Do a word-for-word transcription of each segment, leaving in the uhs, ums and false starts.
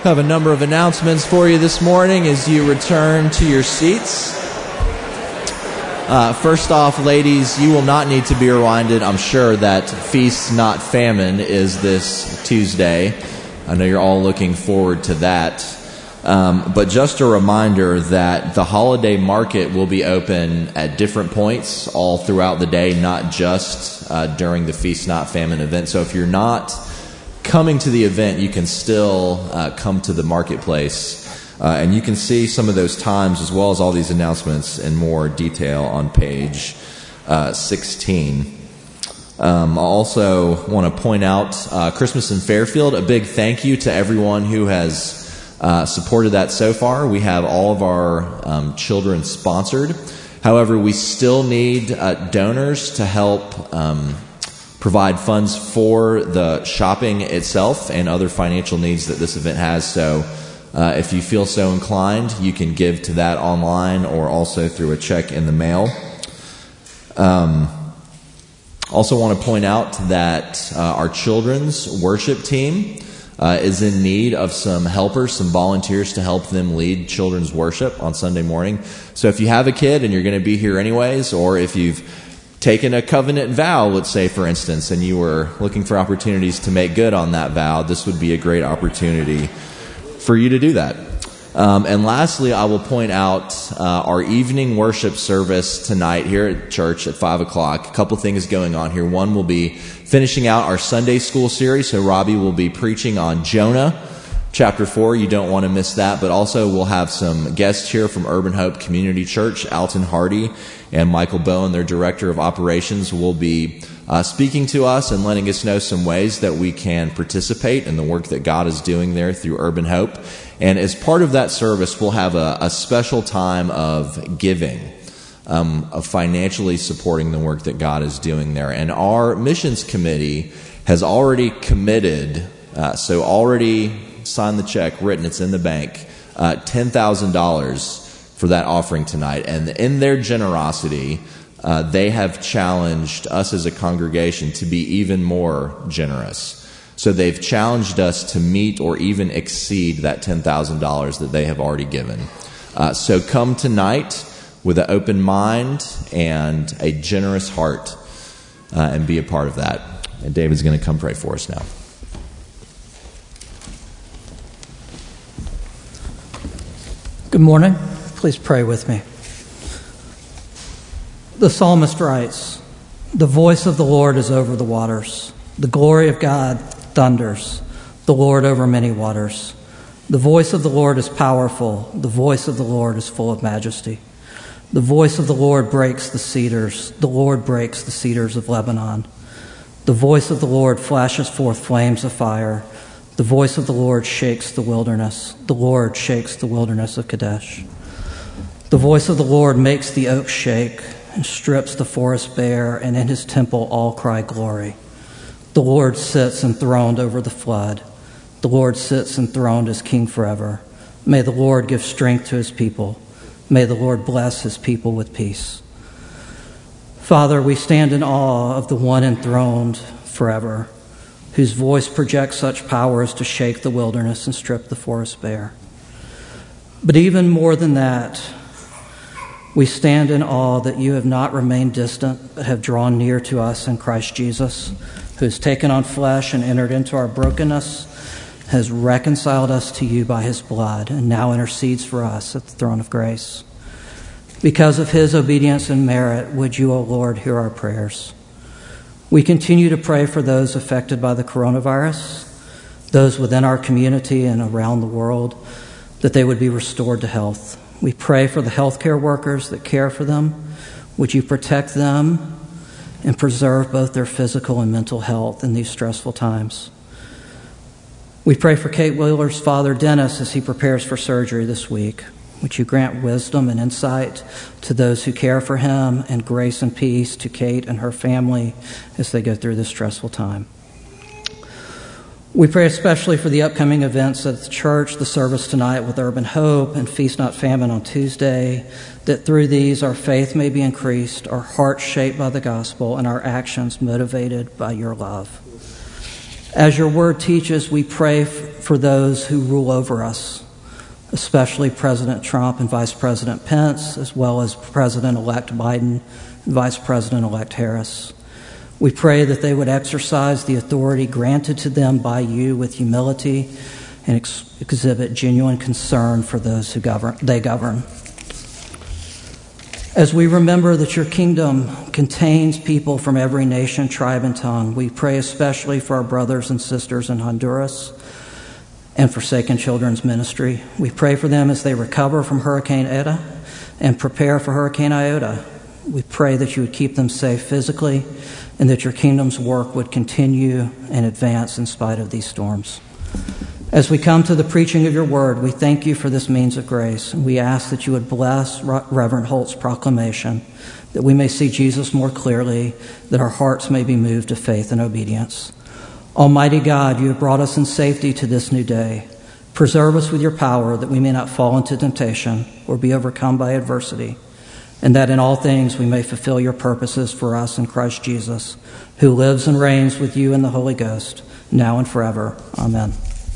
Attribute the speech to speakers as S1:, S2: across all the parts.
S1: have a number of announcements for you this morning as you return to your seats. Uh, first off, ladies, you will not need to be reminded, I'm sure, that Feast Not Famine is this Tuesday. I know you're all looking forward to that. Um, but just a reminder that the holiday market will be open at different points all throughout the day, not just uh, during the Feast Not Famine event. So if you're not coming to the event, you can still uh, come to the marketplace. Uh, and you can see some of those times as well as all these announcements in more detail on page uh, sixteen. Um, I also want to point out uh, Christmas in Fairfield. A big thank you to everyone who has uh, supported that so far. We have all of our um, children sponsored. However, we still need uh, donors to help um, provide funds for the shopping itself and other financial needs that this event has. So Uh, if you feel so inclined, you can give to that online or also through a check in the mail. Um, also want to point out that uh, our children's worship team uh, is in need of some helpers, some volunteers to help them lead children's worship on Sunday morning. So if you have a kid and you're going to be here anyways, or if you've taken a covenant vow, let's say, for instance, and you were looking for opportunities to make good on that vow, this would be a great opportunity for you to do that. Um, and lastly, I will point out uh, our evening worship service tonight here at church at five o'clock. A couple things going on here. One, we'll be finishing out our Sunday school series. So Robbie will be preaching on Jonah, chapter four. You don't want to miss that. But also we'll have some guests here from Urban Hope Community Church. Alton Hardy and Michael Bowen, their director of operations, will be Uh, speaking to us and letting us know some ways that we can participate in the work that God is doing there through Urban Hope. And as part of that service, we'll have a, a special time of giving, um, of financially supporting the work that God is doing there. And our missions committee has already committed, uh, so already signed the check, written, it's in the bank, uh, ten thousand dollars for that offering tonight. And in their generosity, Uh, they have challenged us as a congregation to be even more generous. So they've challenged us to meet or even exceed that ten thousand dollars that they have already given. Uh, so come tonight with an open mind and a generous heart uh, and be a part of that. And David's going to come pray for us now.
S2: Good morning. Please pray with me. The psalmist writes, "The voice of the Lord is over the waters. The glory of God thunders, the Lord over many waters. The voice of the Lord is powerful. The voice of the Lord is full of majesty. The voice of the Lord breaks the cedars. The Lord breaks the cedars of Lebanon. The voice of the Lord flashes forth flames of fire. The voice of the Lord shakes the wilderness. The Lord shakes the wilderness of Kadesh. The voice of the Lord makes the oak shake and strips the forest bare, and in his temple all cry glory. The Lord sits enthroned over the flood. The Lord sits enthroned as king forever. May the Lord give strength to his people. May the Lord bless his people with peace." Father, we stand in awe of the one enthroned forever, whose voice projects such power as to shake the wilderness and strip the forest bare. But even more than that, we stand in awe that you have not remained distant, but have drawn near to us in Christ Jesus, who has taken on flesh and entered into our brokenness, has reconciled us to you by his blood, and now intercedes for us at the throne of grace. Because of his obedience and merit, would you, O Lord, hear our prayers. We continue to pray for those affected by the coronavirus, those within our community and around the world, that they would be restored to health. We pray for the healthcare workers that care for them. Would you protect them and preserve both their physical and mental health in these stressful times? We pray for Kate Wheeler's father, Dennis, as he prepares for surgery this week. Would you grant wisdom and insight to those who care for him, and grace and peace to Kate and her family as they go through this stressful time? We pray especially for the upcoming events at the church, the service tonight with Urban Hope and Feast Not Famine on Tuesday, that through these our faith may be increased, our hearts shaped by the gospel, and our actions motivated by your love. As your word teaches, we pray f- for those who rule over us, especially President Trump and Vice President Pence, as well as President-elect Biden and Vice President-elect Harris. We pray that they would exercise the authority granted to them by you with humility and ex- exhibit genuine concern for those who govern, they govern. As we remember that your kingdom contains people from every nation, tribe, and tongue, we pray especially for our brothers and sisters in Honduras and Forsaken Children's Ministry. We pray for them as they recover from Hurricane Eta and prepare for Hurricane Iota. We pray that you would keep them safe physically and that your kingdom's work would continue and advance in spite of these storms. As we come to the preaching of your word, we thank you for this means of grace, and we ask that you would bless Reverend Holt's proclamation, that we may see Jesus more clearly, that our hearts may be moved to faith and obedience. Almighty God, you have brought us in safety to this new day. Preserve us with your power, that we may not fall into temptation or be overcome by adversity, and that in all things we may fulfill your purposes for us in Christ Jesus, who lives and reigns with you in the Holy Ghost, now and forever. Amen.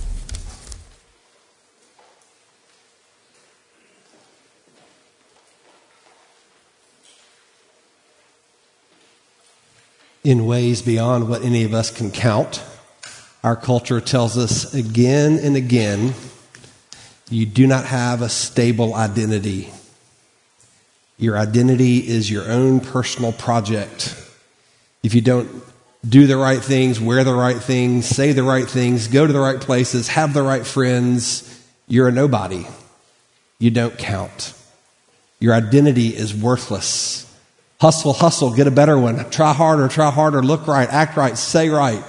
S3: In ways beyond what any of us can count, our culture tells us again and again, you do not have a stable identity. Your identity is your own personal project. If you don't do the right things, wear the right things, say the right things, go to the right places, have the right friends, you're a nobody. You don't count. Your identity is worthless. Hustle, hustle, get a better one. Try harder, try harder, look right, act right, say right.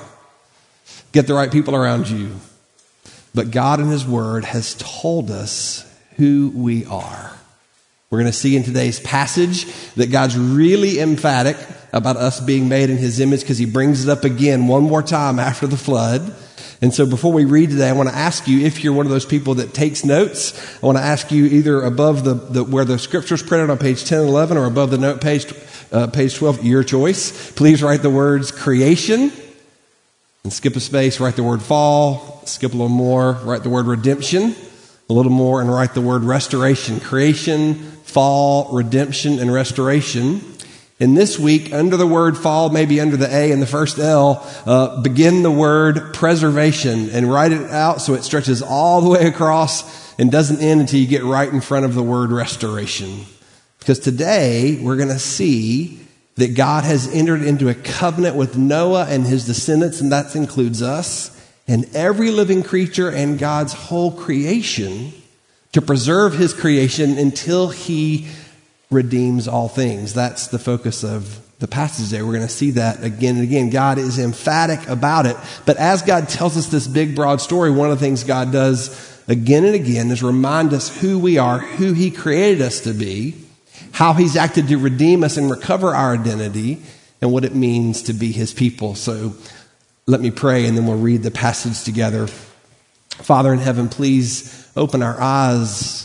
S3: Get the right people around you. But God in His Word has told us who we are. We're going to see in today's passage that God's really emphatic about us being made in His image because He brings it up again one more time after the flood. And so before we read today, I want to ask you, if you're one of those people that takes notes, I want to ask you either above the, the where the scripture's printed on page ten and eleven or above the note page, uh, page twelve, your choice. Please write the words creation and skip a space, write the word fall, skip a little more, write the word redemption, a little more, and write the word restoration. Creation, fall, redemption, and restoration. And this week, under the word fall, maybe under the A and the first L, uh, begin the word preservation and write it out so it stretches all the way across and doesn't end until you get right in front of the word restoration. Because today, we're going to see that God has entered into a covenant with Noah and his descendants, and that includes us, and every living creature and God's whole creation to preserve His creation until He redeems all things. That's the focus of the passage today. We're going to see that again and again. God is emphatic about it. But as God tells us this big, broad story, one of the things God does again and again is remind us who we are, who He created us to be, how He's acted to redeem us and recover our identity, and what it means to be His people. So let me pray, and then we'll read the passage together. Father in heaven, please open our eyes,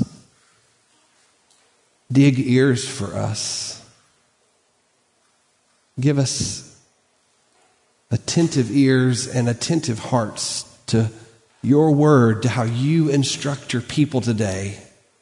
S3: dig ears for us. Give us attentive ears and attentive hearts to your word, to how you instruct your people today.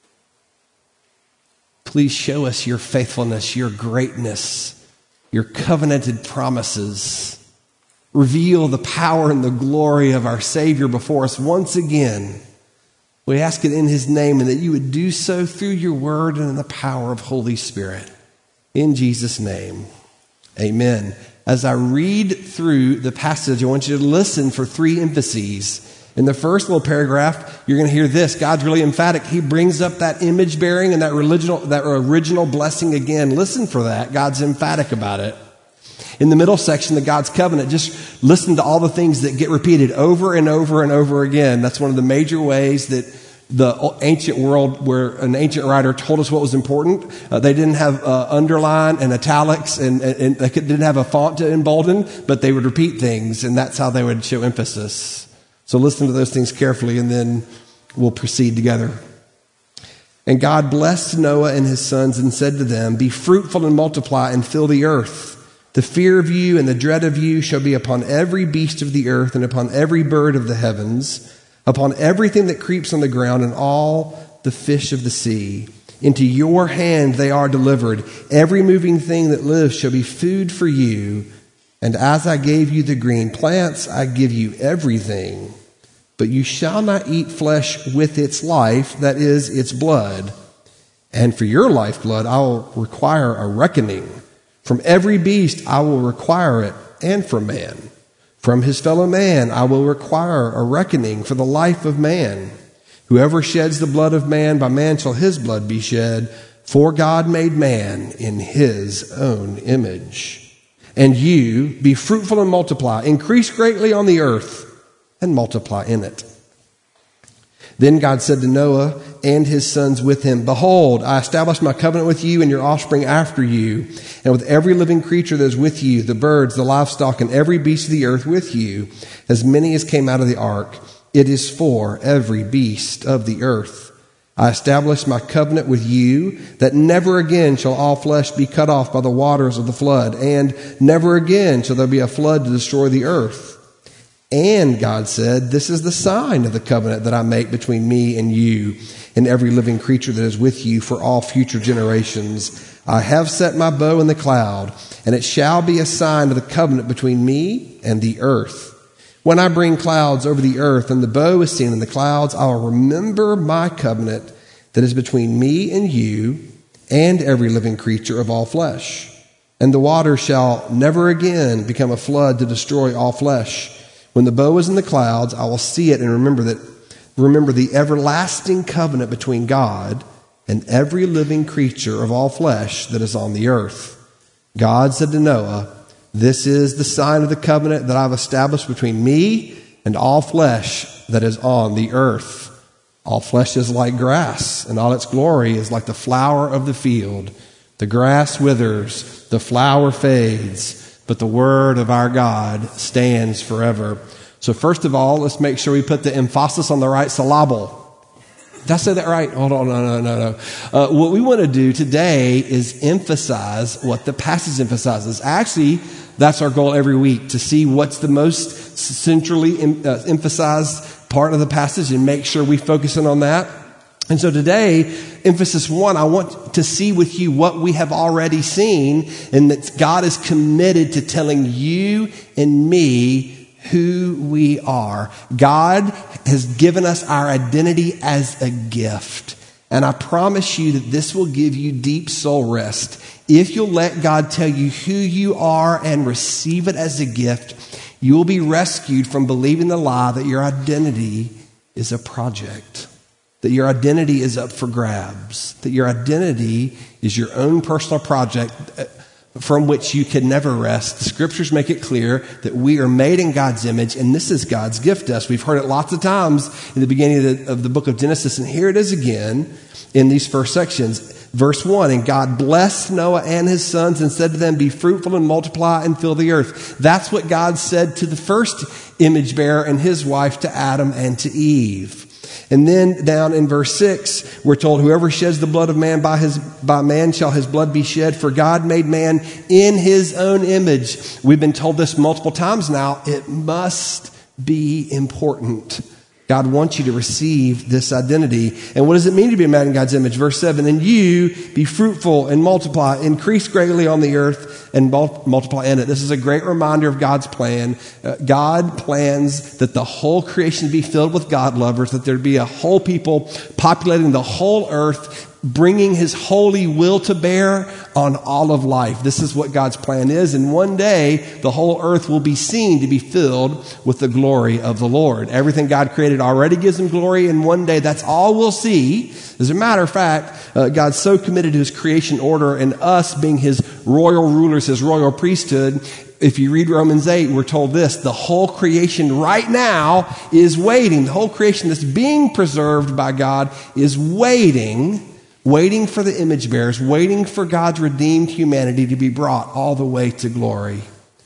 S3: Please show us your faithfulness, your greatness, your covenanted promises. Reveal the power and the glory of our Savior before us once again. We ask it in His name, and that you would do so through your word and in the power of Holy Spirit. In Jesus' name, amen. As I read through the passage, I want you to listen for three emphases. In the first little paragraph, you're going to hear this. God's really emphatic. He brings up that image bearing and that original, that original blessing again. Listen for that. God's emphatic about it. In the middle section, the God's covenant, just listen to all the things that get repeated over and over and over again. That's one of the major ways that the ancient world, where an ancient writer told us what was important. Uh, they didn't have uh, underline and italics, and, and, and they didn't have a font to embolden, but they would repeat things, and that's how they would show emphasis. So listen to those things carefully, and then we'll proceed together. And God blessed Noah and his sons and said to them, "Be fruitful and multiply and fill the earth. The fear of you and the dread of you shall be upon every beast of the earth and upon every bird of the heavens, upon everything that creeps on the ground and all the fish of the sea. Into your hand they are delivered. Every moving thing that lives shall be food for you. And as I gave you the green plants, I give you everything. But you shall not eat flesh with its life, that is, its blood. And for your lifeblood I will require a reckoning. From every beast I will require it, and from man. From his fellow man I will require a reckoning for the life of man. Whoever sheds the blood of man, by man shall his blood be shed. For God made man in his own image. And you, be fruitful and multiply, increase greatly on the earth, and multiply in it. Then God said to Noah and his sons with him, Behold, I establish my covenant with you and your offspring after you, and with every living creature that is with you, the birds, the livestock, and every beast of the earth with you, as many as came out of the ark. It is for every beast of the earth. I establish my covenant with you, that never again shall all flesh be cut off by the waters of the flood, and never again shall there be a flood to destroy the earth. And God said, This is the sign of the covenant that I make between me and you and every living creature that is with you for all future generations. I have set my bow in the cloud, and it shall be a sign of the covenant between me and the earth. When I bring clouds over the earth and the bow is seen in the clouds, I will remember my covenant that is between me and you and every living creature of all flesh. And the water shall never again become a flood to destroy all flesh. When the bow is in the clouds, I will see it and remember that, remember the everlasting covenant between God and every living creature of all flesh that is on the earth. God said to Noah, This is the sign of the covenant that I've established between me and all flesh that is on the earth. All flesh is like grass, and all its glory is like the flower of the field. The grass withers, the flower fades, but the word of our God stands forever. So first of all, let's make sure we put the emphasis on the right syllable. Did I say that right? Hold on, no, no, no, no. Uh, what we want to do today is emphasize what the passage emphasizes. Actually, that's our goal every week, to see what's the most centrally em- uh, emphasized part of the passage and make sure we focus in on that. And so today, emphasis one, I want to see with you what we have already seen, and that God is committed to telling you and me who we are. God has given us our identity as a gift. And I promise you that this will give you deep soul rest. If you'll let God tell you who you are and receive it as a gift, you will be rescued from believing the lie that your identity is a project, that your identity is up for grabs, that your identity is your own personal project from which you can never rest. The scriptures make it clear that we are made in God's image, and this is God's gift to us. We've heard it lots of times in the beginning of the, of the book of Genesis, and here it is again in these first sections. Verse one, and God blessed Noah and his sons and said to them, Be fruitful and multiply and fill the earth. That's what God said to the first image bearer and his wife, to Adam and to Eve. And then down in verse six, we're told, Whoever sheds the blood of man, by his by man shall his blood be shed, for God made man in his own image. We've been told this multiple times now. It must be important. God wants you to receive this identity. And what does it mean to be made in God's image? Verse seven, and you be fruitful and multiply, increase greatly on the earth and multiply in it. This is a great reminder of God's plan. Uh, God plans that the whole creation be filled with God lovers, that there be a whole people populating the whole earth, bringing his holy will to bear on all of life. This is what God's plan is. And one day, the whole earth will be seen to be filled with the glory of the Lord. Everything God created already gives him glory, and one day that's all we'll see. As a matter of fact, uh, God's so committed to his creation order and us being his royal rulers, his royal priesthood. If you read Romans eight, we're told this: the whole creation right now is waiting. The whole creation that's being preserved by God is waiting Waiting for the image bearers, waiting for God's redeemed humanity to be brought all the way to glory.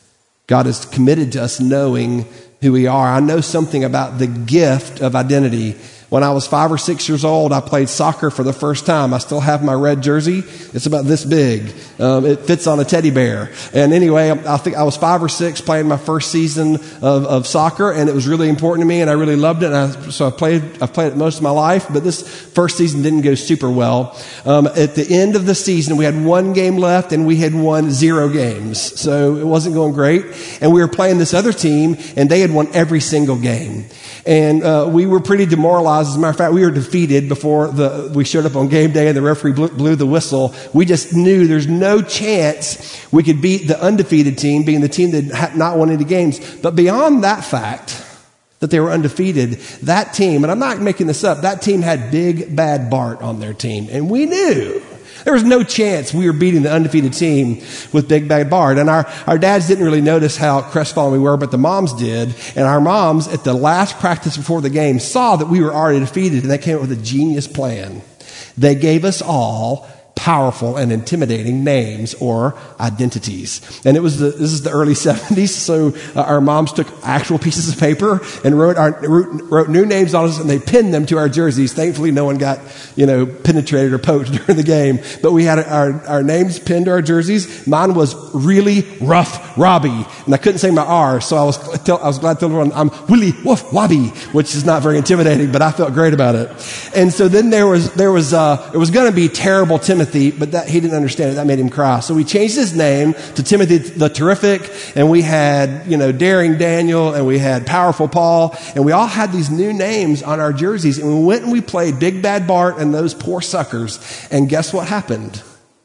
S3: God is committed to us knowing who we are. I know something about the gift of identity. When I was five or six years old, I played soccer for the first time. I still have my red jersey. It's about this big. Um, it fits on a teddy bear. And anyway, I think I was five or six playing my first season of, of soccer, and it was really important to me, and I really loved it. And I, so I played. I've played it most of my life, but this first season didn't go super well. Um, at the end of the season, we had one game left, and we had won zero games, so it wasn't going great. And we were playing this other team, and they had won every single game. And uh, we were pretty demoralized. As a matter of fact, we were defeated before the we showed up on game day and the referee blew, blew the whistle. We just knew there's no chance we could beat the undefeated team, being the team that had not won any games. But beyond that fact, that they were undefeated, that team, and I'm not making this up, that team had Big Bad Bart on their team. And we knew there was no chance we were beating the undefeated team with Big Bad Bart. And our, our dads didn't really notice how crestfallen we were, but the moms did. And our moms, at the last practice before the game, saw that we were already defeated, and they came up with a genius plan. They gave us all powerful and intimidating names or identities. And it was the, this is the early seventies, so uh, our moms took actual pieces of paper and wrote our wrote, wrote new names on us, and they pinned them to our jerseys. Thankfully, no one got, you know, penetrated or poked during the game, but we had our, our names pinned to our jerseys. Mine was Really Rough Robbie, and I couldn't say my R, so I was I was glad to tell everyone I'm Willie Woof Wobby, which is not very intimidating, but I felt great about it. And so then there was there was uh, it was going to be Terrible Timothy, but that he didn't understand it. That made him cry. So we changed his name to Timothy the Terrific, and we had, you know, Daring Daniel, and we had Powerful Paul, and we all had these new names on our jerseys, and we went and we played Big Bad Bart and those poor suckers, and guess what happened?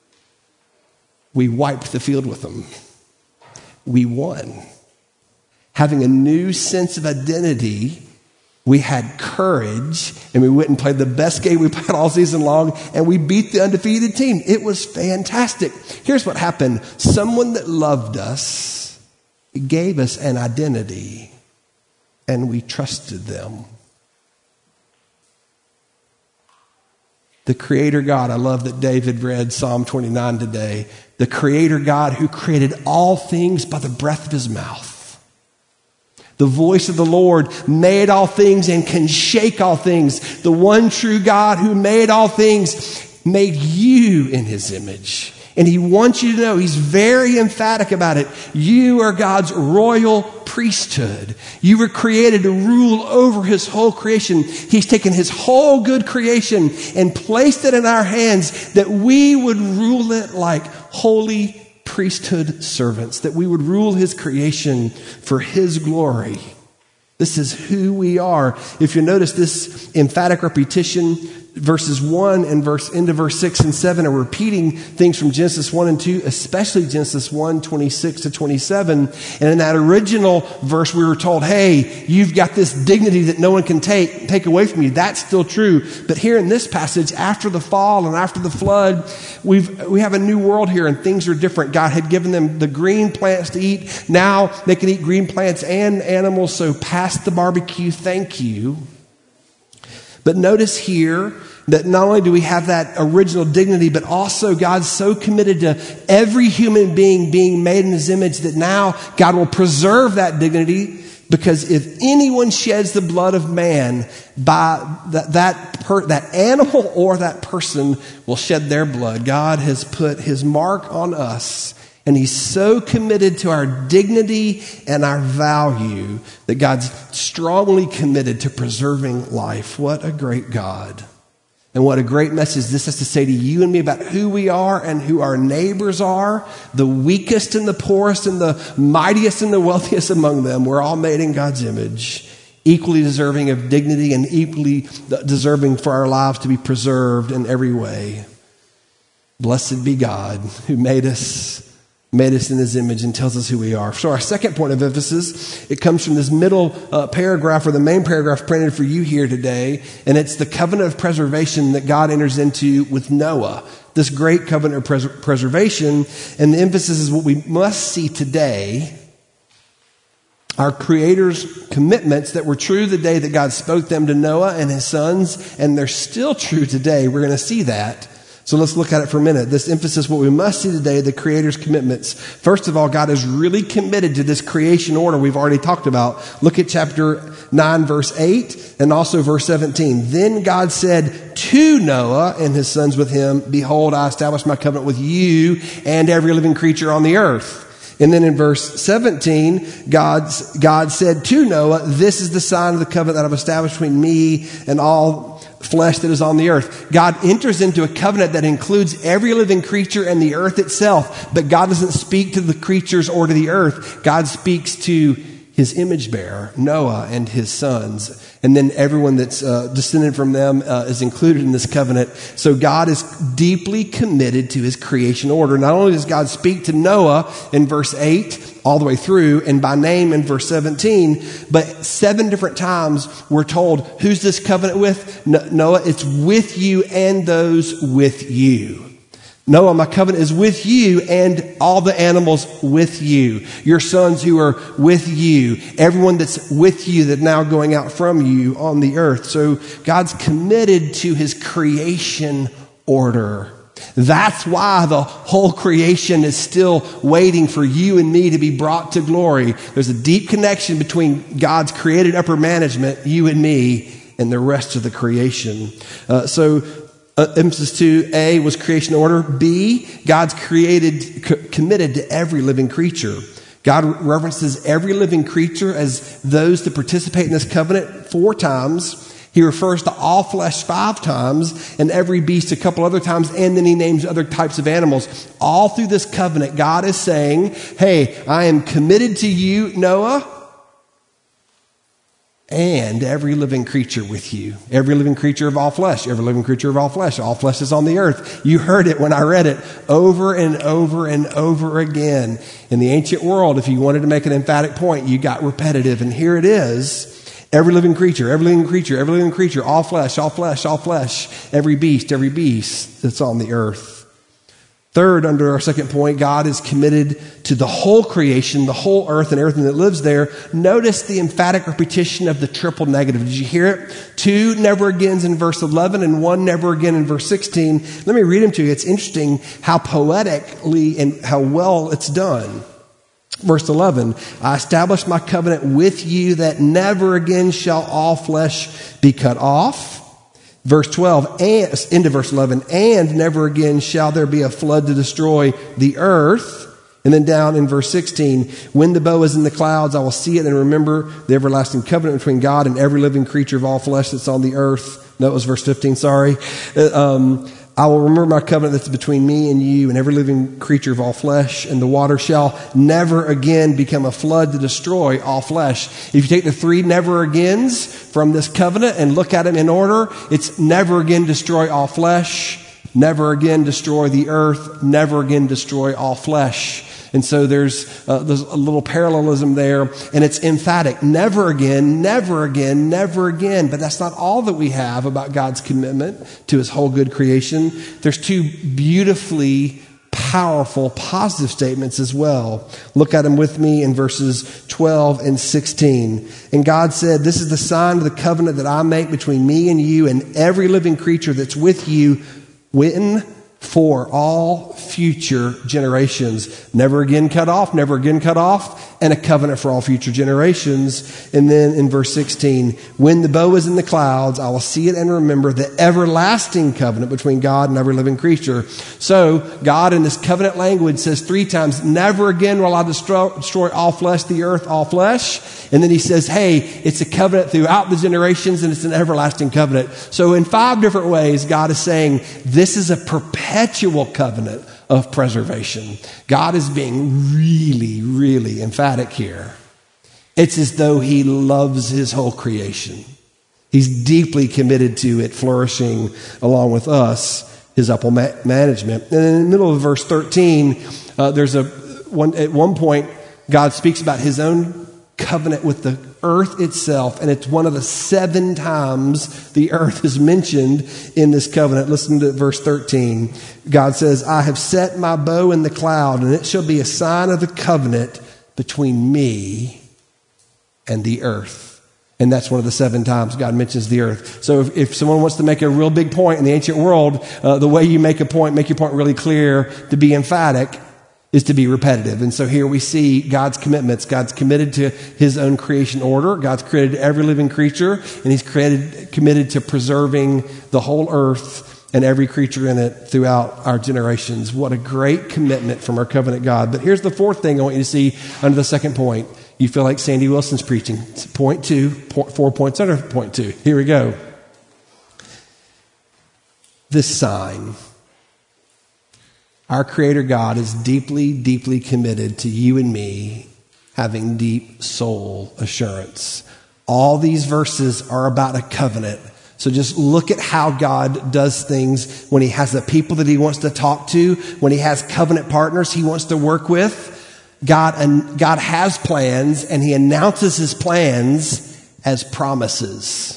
S3: We wiped the field with them. We won. Having a new sense of identity, we had courage, and we went and played the best game we played all season long, and we beat the undefeated team. It was fantastic. Here's what happened. Someone that loved us gave us an identity, and we trusted them. The Creator God, I love that David read Psalm twenty-nine today. The Creator God who created all things by the breath of his mouth. The voice of the Lord made all things and can shake all things. The one true God who made all things made you in his image. And he wants you to know, he's very emphatic about it. You are God's royal priesthood. You were created to rule over his whole creation. He's taken his whole good creation and placed it in our hands that we would rule it like holy priesthood servants, that we would rule his creation for his glory. This is who we are. If you notice this emphatic repetition, verses one and verse into verse six and seven are repeating things from Genesis one and two, especially Genesis one, twenty-six to twenty-seven. And in that original verse, we were told, hey, you've got this dignity that no one can take, take away from you. That's still true. But here in this passage, after the fall and after the flood, we've, we have a new world here, and things are different. God had given them the green plants to eat. Now they can eat green plants and animals. So past the barbecue, thank you. But notice here that not only do we have that original dignity, but also God's so committed to every human being being made in his image that now God will preserve that dignity, because if anyone sheds the blood of man, by that that, per, that animal or that person will shed their blood. God has put his mark on us, and he's so committed to our dignity and our value that God's strongly committed to preserving life. What a great God. And what a great message this has to say to you and me about who we are and who our neighbors are, the weakest and the poorest and the mightiest and the wealthiest among them. We're all made in God's image, equally deserving of dignity and equally deserving for our lives to be preserved in every way. Blessed be God who made us made us in his image and tells us who we are. So our second point of emphasis, it comes from this middle uh, paragraph, or the main paragraph printed for you here today, and it's the covenant of preservation that God enters into with Noah. This great covenant of pres- preservation, and the emphasis is what we must see today. Our Creator's commitments that were true the day that God spoke them to Noah and his sons, and they're still true today. We're going to see that. So let's look at it for a minute. This emphasis, what we must see today, the Creator's commitments. First of all, God is really committed to this creation order we've already talked about. Look at chapter nine, verse eight, and also verse seventeen. Then God said to Noah and his sons with him, behold, I establish my covenant with you and every living creature on the earth. And then in verse seventeen, God's, God said to Noah, this is the sign of the covenant that I've established between me and all flesh that is on the earth. God enters into a covenant that includes every living creature and the earth itself, but God doesn't speak to the creatures or to the earth. God speaks to his image bearer, Noah, and his sons. And then everyone that's uh, descended from them uh, is included in this covenant. So God is deeply committed to his creation order. Not only does God speak to Noah in verse eight all the way through and by name in verse seventeen, but seven different times we're told, who's this covenant with? No- Noah, it's with you and those with you. Noah, my covenant is with you and all the animals with you. Your sons who are with you. Everyone that's with you that's now going out from you on the earth. So God's committed to his creation order. That's why the whole creation is still waiting for you and me to be brought to glory. There's a deep connection between God's created upper management, you and me, and the rest of the creation. Uh, so, Uh, emphasis two, A was creation order. B, God's created, c- committed to every living creature. God references every living creature as those to participate in this covenant four times. He refers to all flesh five times and every beast a couple other times. And then he names other types of animals. All through this covenant, God is saying, hey, I am committed to you, Noah, and every living creature with you. Every living creature of all flesh. Every living creature of all flesh. All flesh is on the earth. You heard it when I read it over and over and over again. In the ancient world, if you wanted to make an emphatic point, you got repetitive. And here it is. Every living creature, every living creature, every living creature, all flesh, all flesh, all flesh. Every beast, every beast that's on the earth. Third, under our second point, God is committed to the whole creation, the whole earth and everything that lives there. Notice the emphatic repetition of the triple negative. Did you hear it? Two never agains in verse eleven and one never again in verse sixteen. Let me read them to you. It's interesting how poetically and how well it's done. Verse eleven, I establish my covenant with you that never again shall all flesh be cut off. Verse twelve, and, into verse eleven, and never again shall there be a flood to destroy the earth. And then down in verse sixteen, when the bow is in the clouds, I will see it and remember the everlasting covenant between God and every living creature of all flesh that's on the earth. No, it was verse fifteen, sorry. Uh, um, I will remember my covenant that's between me and you and every living creature of all flesh, and the water shall never again become a flood to destroy all flesh. If you take the three never agains from this covenant and look at them in order, it's never again destroy all flesh, never again destroy the earth, never again destroy all flesh. And so there's, uh, there's a little parallelism there, and it's emphatic. Never again, never again, never again. But that's not all that we have about God's commitment to his whole good creation. There's two beautifully powerful, positive statements as well. Look at them with me in verses twelve and sixteen. And God said, this is the sign of the covenant that I make between me and you and every living creature that's with you when for all future generations. Never again cut off, never again cut off, and a covenant for all future generations. And then in verse sixteen, when the bow is in the clouds, I will see it and remember the everlasting covenant between God and every living creature. So God in this covenant language says three times, never again will I destroy, destroy all flesh, the earth, all flesh. And then he says, hey, it's a covenant throughout the generations and it's an everlasting covenant. So in five different ways, God is saying this is a perpetual covenant of preservation. God is being really, really emphatic here. It's as though he loves his whole creation. He's deeply committed to it flourishing along with us, his upper ma- management. And in the middle of verse thirteen, uh, there's a one at one point God speaks about his own covenant with the earth itself, and it's one of the seven times the earth is mentioned in this covenant. Listen to verse thirteen. God says, I have set my bow in the cloud, and it shall be a sign of the covenant between me and the earth. And that's one of the seven times God mentions the earth. So if, if someone wants to make a real big point in the ancient world, uh, the way you make a point, make your point really clear, to be emphatic, is to be repetitive. And so here we see God's commitments. God's committed to his own creation order. God's created every living creature, and he's created, committed to preserving the whole earth and every creature in it throughout our generations. What a great commitment from our covenant God. But here's the fourth thing I want you to see under the second point. You feel like Sandy Wilson's preaching. Point two, point, four points under point two. Here we go. This sign. Our Creator God is deeply, deeply committed to you and me having deep soul assurance. All these verses are about a covenant. So just look at how God does things when he has a people that he wants to talk to, when he has covenant partners he wants to work with. God, and God has plans, and he announces his plans as promises.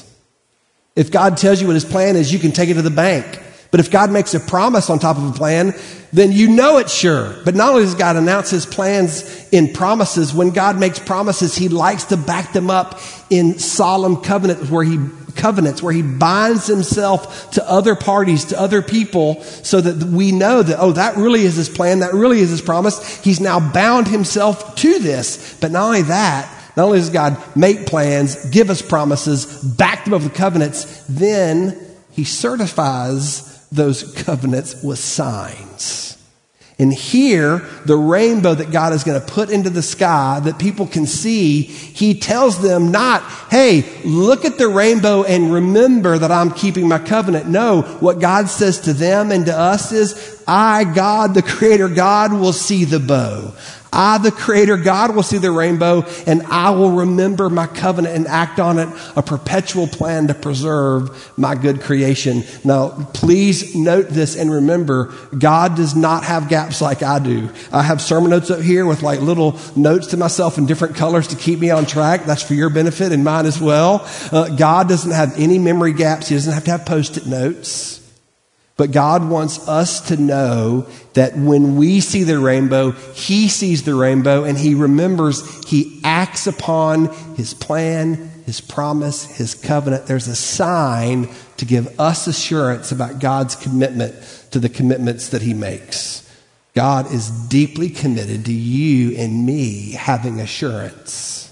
S3: If God tells you what his plan is, you can take it to the bank. But if God makes a promise on top of a plan, then you know it's sure. But not only does God announce his plans in promises, when God makes promises, he likes to back them up in solemn covenants where he covenants where he binds himself to other parties, to other people, so that we know that, oh, that really is his plan, that really is his promise. He's now bound himself to this. But not only that, not only does God make plans, give us promises, back them up with covenants, then he certifies those covenants with signs. And here, the rainbow that God is going to put into the sky that people can see, he tells them not, hey, look at the rainbow and remember that I'm keeping my covenant. No, what God says to them and to us is, I, God, the Creator God, will see the bow. I, the Creator God, will see the rainbow, and I will remember my covenant and act on it, a perpetual plan to preserve my good creation. Now, please note this and remember, God does not have gaps like I do. I have sermon notes up here with like little notes to myself in different colors to keep me on track. That's for your benefit and mine as well. Uh, God doesn't have any memory gaps. He doesn't have to have post-it notes. But God wants us to know that when we see the rainbow, he sees the rainbow, and he remembers, he acts upon his plan, his promise, his covenant. There's a sign to give us assurance about God's commitment to the commitments that he makes. God is deeply committed to you and me having assurance.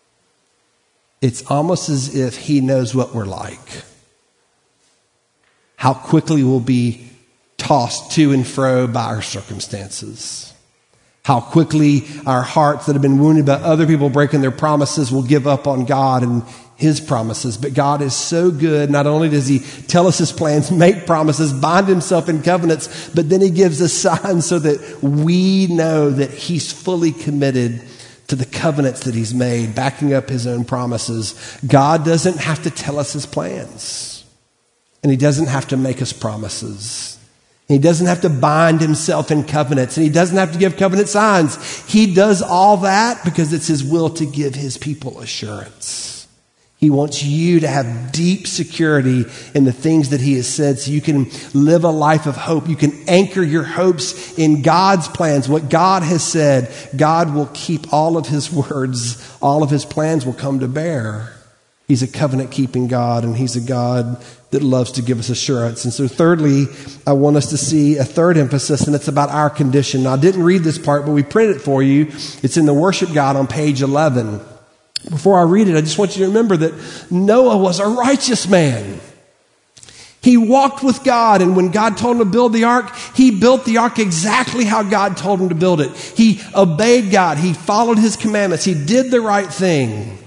S3: It's almost as if he knows what we're like. How quickly we'll be tossed to and fro by our circumstances. How quickly our hearts that have been wounded by other people breaking their promises will give up on God and his promises. But God is so good. Not only does he tell us his plans, make promises, bind himself in covenants, but then he gives us signs so that we know that he's fully committed to the covenants that he's made, backing up his own promises. God doesn't have to tell us his plans. And he doesn't have to make us promises. He doesn't have to bind himself in covenants. And he doesn't have to give covenant signs. He does all that because it's his will to give his people assurance. He wants you to have deep security in the things that he has said so you can live a life of hope. You can anchor your hopes in God's plans. What God has said, God will keep all of his words. All of his plans will come to bear. He's a covenant-keeping God, and he's a God that loves to give us assurance. And so thirdly, I want us to see a third emphasis, and it's about our condition. Now, I didn't read this part, but we printed it for you. It's in the worship guide on page eleven. Before I read it, I just want you to remember that Noah was a righteous man. He walked with God, and when God told him to build the ark, he built the ark exactly how God told him to build it. He obeyed God. He followed his commandments. He did the right thing.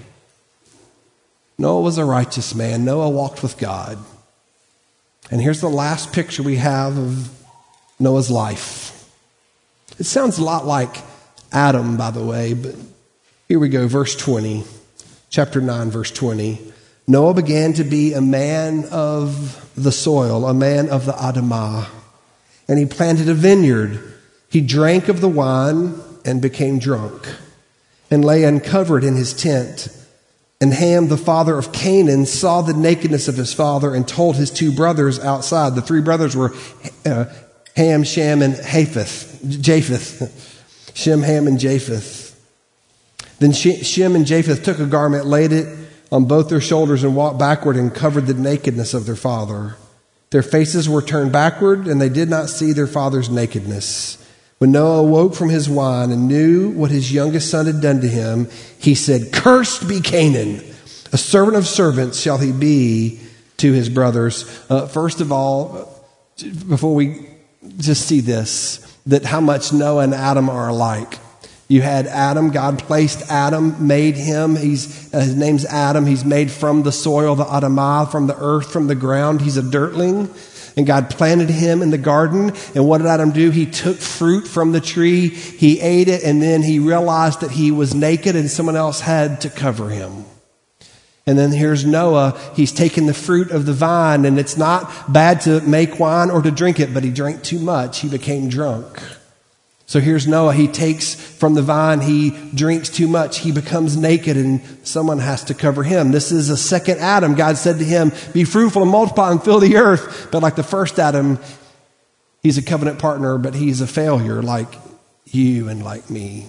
S3: Noah was a righteous man. Noah walked with God. And here's the last picture we have of Noah's life. It sounds a lot like Adam, by the way, but here we go, verse twenty, chapter nine, verse twenty. Noah began to be a man of the soil, a man of the Adamah, and he planted a vineyard. He drank of the wine and became drunk and lay uncovered in his tent. And Ham, the father of Canaan, saw the nakedness of his father and told his two brothers outside. The three brothers were uh, Ham, Shem, and Japheth. Japheth. Shem, Ham, and Japheth. Then Shem and Japheth took a garment, laid it on both their shoulders and walked backward and covered the nakedness of their father. Their faces were turned backward, and they did not see their father's nakedness. When Noah awoke from his wine and knew what his youngest son had done to him, he said, "Cursed be Canaan. A servant of servants shall he be to his brothers." Uh, first of all, before we just see this, that how much Noah and Adam are alike. You had Adam. God placed Adam, made him. He's, uh, his name's Adam. He's made from the soil, the Adamah, from the earth, from the ground. He's a dirtling. And God planted him in the garden. And what did Adam do? He took fruit from the tree. He ate it. And then he realized that he was naked and someone else had to cover him. And then here's Noah. He's taken the fruit of the vine. And it's not bad to make wine or to drink it, but he drank too much. He became drunk. So here's Noah. He takes from the vine. He drinks too much. He becomes naked and someone has to cover him. This is a second Adam. God said to him, "Be fruitful and multiply and fill the earth." But like the first Adam, he's a covenant partner, but he's a failure like you and like me.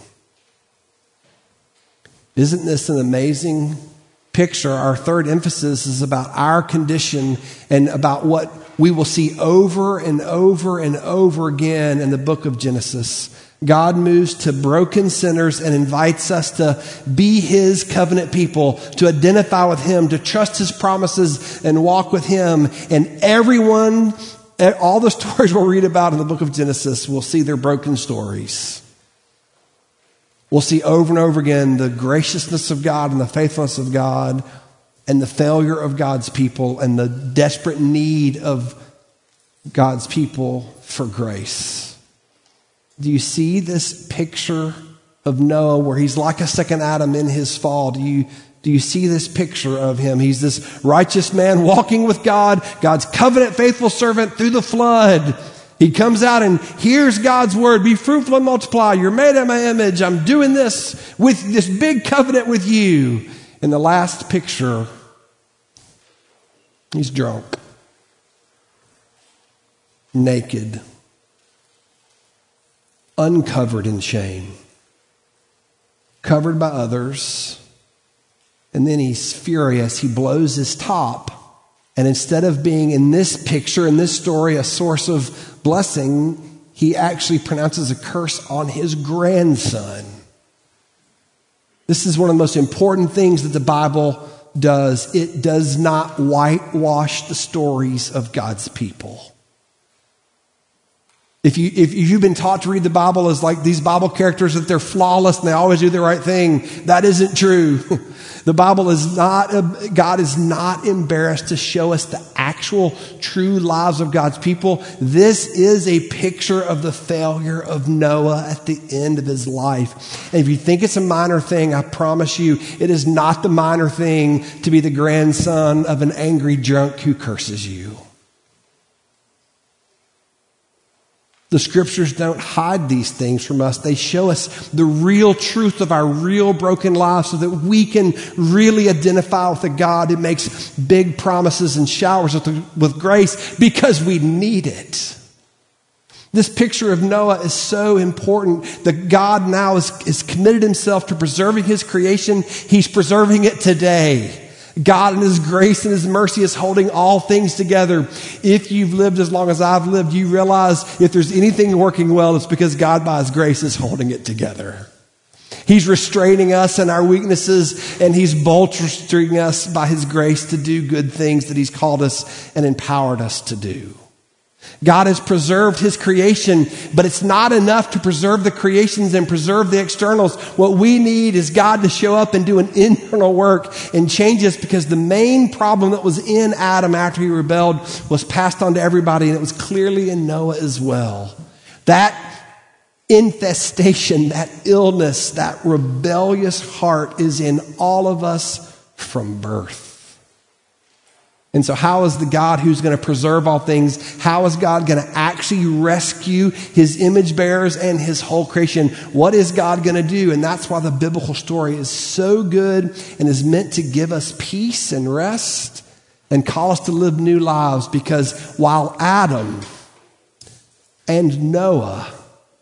S3: Isn't this an amazing picture? Our third emphasis is about our condition and about what we will see over and over and over again in the book of Genesis. God moves to broken sinners and invites us to be his covenant people, to identify with him, to trust his promises and walk with him. And everyone, all the stories we'll read about in the book of Genesis, will see their broken stories. We'll see over and over again the graciousness of God and the faithfulness of God and the failure of God's people and the desperate need of God's people for grace. Do you see this picture of Noah where he's like a second Adam in his fall? Do you, do you see this picture of him? He's this righteous man walking with God, God's covenant faithful servant through the flood. He comes out and hears God's word, "Be fruitful and multiply. You're made in my image. I'm doing this with this big covenant with you." In the last picture, he's drunk, naked, uncovered in shame, covered by others. And then he's furious. He blows his top. And instead of being in this picture, in this story, a source of blessing, he actually pronounces a curse on his grandson. This is one of the most important things that the Bible does. It does not whitewash the stories of God's people. If you, if you've been taught to read the Bible as like these Bible characters, that they're flawless and they always do the right thing, that isn't true. The Bible is not, God is not embarrassed to show us the actual true lives of God's people. This is a picture of the failure of Noah at the end of his life. And if you think it's a minor thing, I promise you, it is not the minor thing to be the grandson of an angry drunk who curses you. The scriptures don't hide these things from us. They show us the real truth of our real broken lives so that we can really identify with a God who makes big promises and showers with, with grace because we need it. This picture of Noah is so important that God now is, is committed himself to preserving his creation. He's preserving it today. God in his grace and his mercy is holding all things together. If you've lived as long as I've lived, you realize if there's anything working well, it's because God by his grace is holding it together. He's restraining us in our weaknesses, and he's bolstering us by his grace to do good things that he's called us and empowered us to do. God has preserved his creation, but it's not enough to preserve the creations and preserve the externals. What we need is God to show up and do an internal work and change us, because the main problem that was in Adam after he rebelled was passed on to everybody, and it was clearly in Noah as well. That infestation, that illness, that rebellious heart is in all of us from birth. And so how is the God who's going to preserve all things, how is God going to actually rescue his image bearers and his whole creation? What is God going to do? And that's why the biblical story is so good and is meant to give us peace and rest and call us to live new lives. Because while Adam and Noah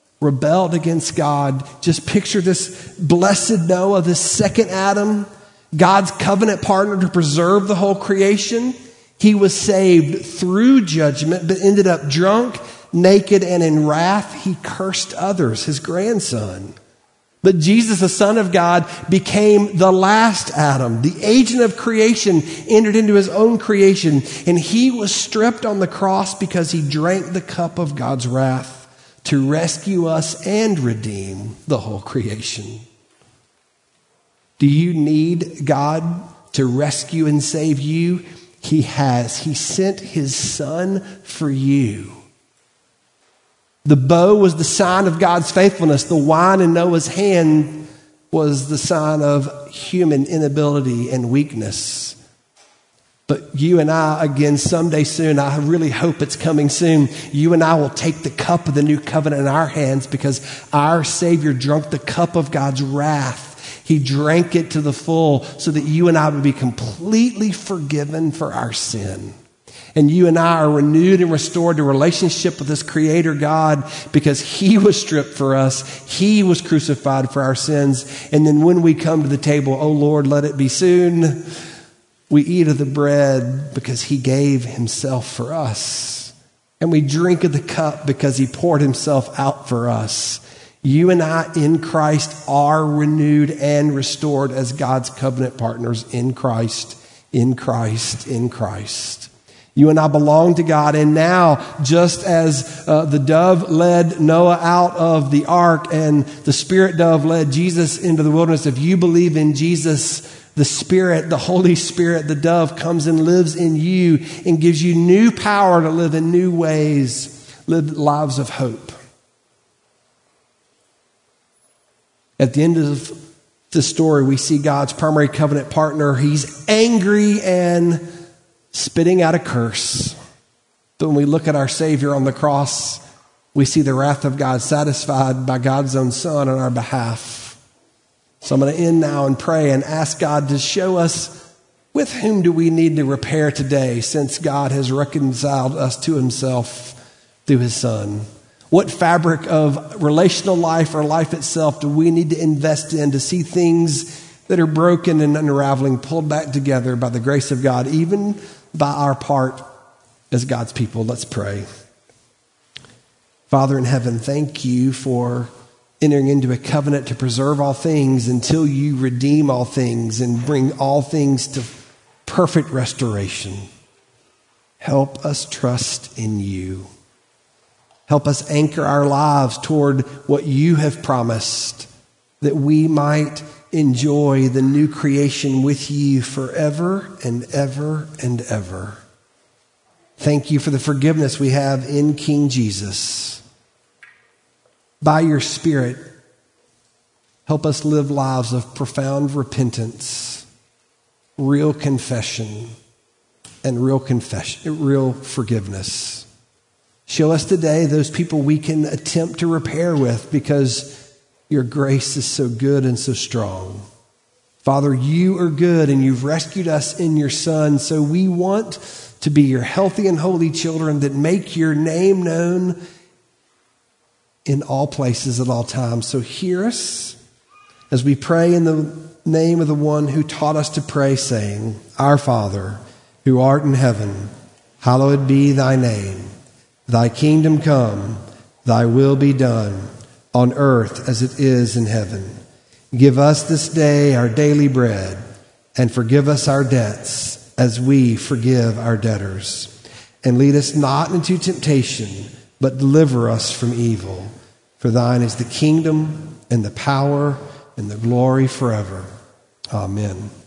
S3: rebelled against God, just picture this blessed Noah, this second Adam, God's covenant partner to preserve the whole creation. He was saved through judgment, but ended up drunk, naked, and in wrath. He cursed others, his grandson. But Jesus, the Son of God, became the last Adam. The agent of creation entered into his own creation, and he was stripped on the cross because he drank the cup of God's wrath to rescue us and redeem the whole creation. Do you need God to rescue and save you? He has. He sent his Son for you. The bow was the sign of God's faithfulness. The wine in Noah's hand was the sign of human inability and weakness. But you and I, again, someday soon, I really hope it's coming soon, you and I will take the cup of the new covenant in our hands because our Savior drank the cup of God's wrath. He drank it to the full so that you and I would be completely forgiven for our sin. And you and I are renewed and restored to relationship with this Creator God because he was stripped for us. He was crucified for our sins. And then when we come to the table, oh Lord, let it be soon, we eat of the bread because he gave himself for us. And we drink of the cup because he poured himself out for us. You and I in Christ are renewed and restored as God's covenant partners in Christ, in Christ, in Christ. You and I belong to God, and now, just as uh, the dove led Noah out of the ark and the spirit dove led Jesus into the wilderness, if you believe in Jesus, the Spirit, the Holy Spirit, the dove comes and lives in you and gives you new power to live in new ways, live lives of hope. At the end of the story, we see God's primary covenant partner. He's angry and spitting out a curse. But when we look at our Savior on the cross, we see the wrath of God satisfied by God's own Son on our behalf. So I'm going to end now and pray and ask God to show us, with whom do we need to repair today since God has reconciled us to himself through his Son? What fabric of relational life or life itself do we need to invest in to see things that are broken and unraveling pulled back together by the grace of God, even by our part as God's people? Let's pray. Father in heaven, thank you for entering into a covenant to preserve all things until you redeem all things and bring all things to perfect restoration. Help us trust in you. Help us anchor our lives toward what you have promised, that we might enjoy the new creation with you forever and ever and ever. Thank you for the forgiveness we have in King Jesus. By your Spirit, help us live lives of profound repentance, real confession, and real confession, real forgiveness. Show us today those people we can attempt to repair with because your grace is so good and so strong. Father, you are good and you've rescued us in your Son. So we want to be your healthy and holy children that make your name known in all places at all times. So hear us as we pray in the name of the one who taught us to pray, saying, Our Father, who art in heaven, hallowed be thy name. Thy kingdom come, thy will be done, on earth as it is in heaven. Give us this day our daily bread, and forgive us our debts as we forgive our debtors. And lead us not into temptation, but deliver us from evil. For thine is the kingdom and the power and the glory forever. Amen.